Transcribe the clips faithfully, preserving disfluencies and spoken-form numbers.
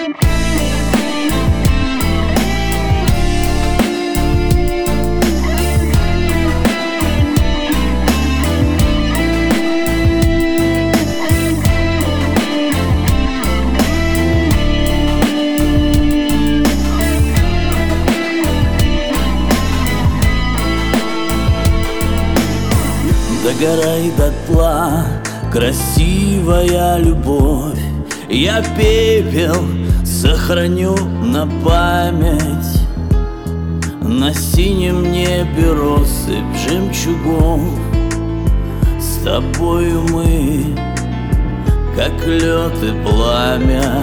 Догорай дотла, красивая любовь. Я пепел сохраню на память. На синем небе россыпь жемчугов. С тобою мы, как лед и пламя.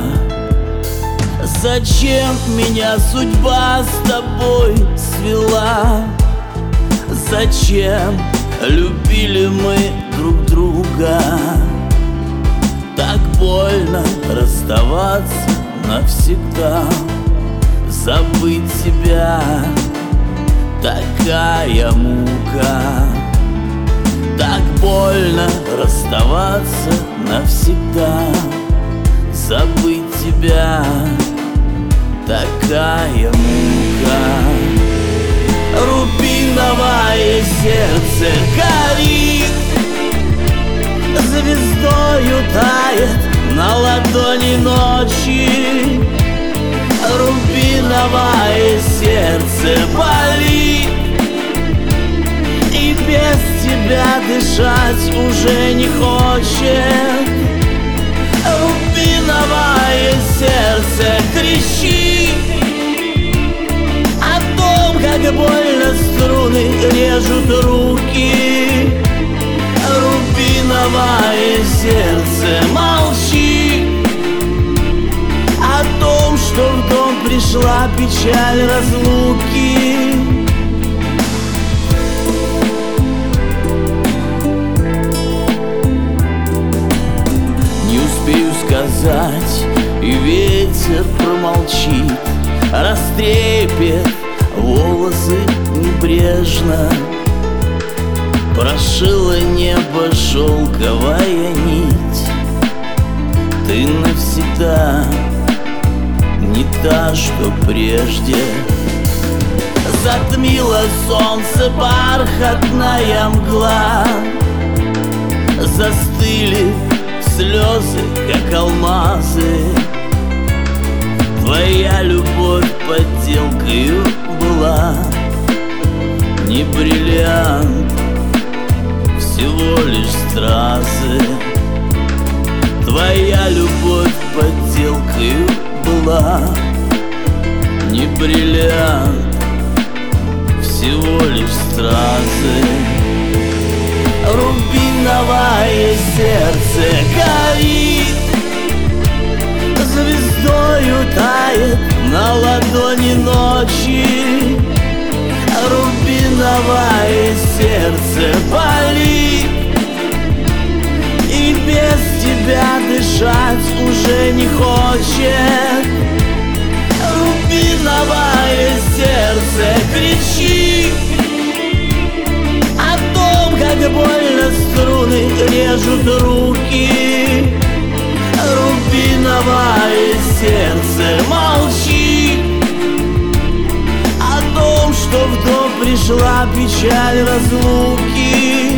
Зачем меня судьба с тобой свела? Зачем любили мы друг друга? Так больно расставаться навсегда. Забыть тебя — такая мука. Так больно расставаться навсегда. Забыть тебя — такая мука. Рубиновое сердце горит, звездою тает на ладони ночи. Рубиновое сердце болит, и без тебя дышать уже не хочет. Рубиновое сердце кричит о том, как больно струны режут руки. Рубиновое сердце молчит о том, что в дом пришла печаль разлуки. Не успею сказать, и ветер промолчит. Растрепет волосы небрежно. Прошила небо шелковая нить. Ты навсегда не та, что прежде. Затмило солнце бархатная мгла. Застыли слезы, как алмазы. Твоя любовь подделкою была. Не бриллиант, всего лишь стразы. Твоя любовь подделкою была. Не бриллиант, всего лишь стразы. Рубиновое сердце горит, звездою тает на ладони ночи. Рубиновое сердце болит, и без тебя дышать уже не хочет. Рубиновое сердце кричит о том, как больно струны режут руки. Рубиновое сердце молчит о том, что в дом пришла печаль разлуки.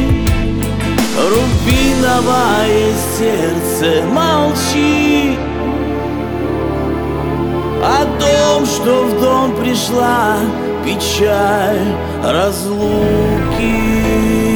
Рубиновое сердце молчит о том, что в дом пришла печаль разлуки.